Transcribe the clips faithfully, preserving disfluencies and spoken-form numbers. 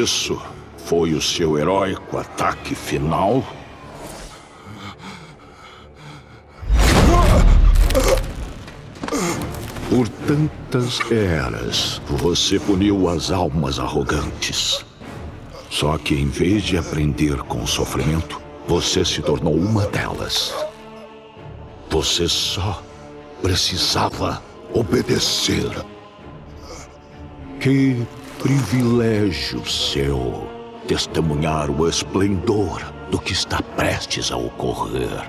isso foi o seu heróico ataque final? Por tantas eras, você puniu as almas arrogantes. Só que em vez de aprender com o sofrimento, você se tornou uma delas. Você só precisava obedecer. Que privilégio seu testemunhar o esplendor do que está prestes a ocorrer.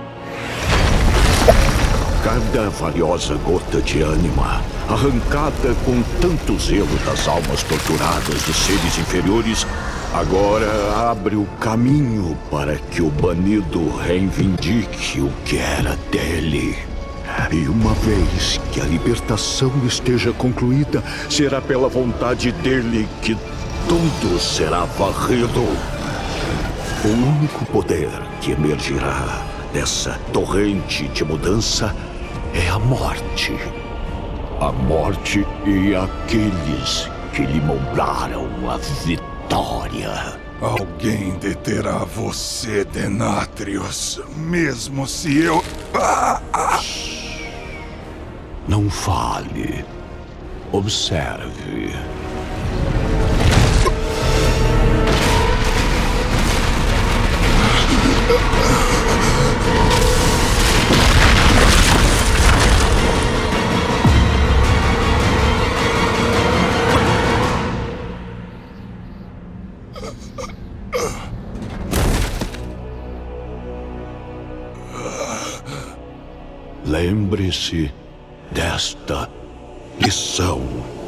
Cada valiosa gota de ânima, arrancada com tanto zelo das almas torturadas dos seres inferiores, agora abre o caminho para que o banido reivindique o que era dele. E uma vez que a libertação esteja concluída, será pela vontade dele que tudo será varrido. O único poder que emergirá dessa torrente de mudança é a morte. A morte e aqueles que lhe mostraram a vitória. Alguém deterá você, Denatrius, mesmo se eu... Ah, ah. Não fale. Observe. Lembre-se desta lição.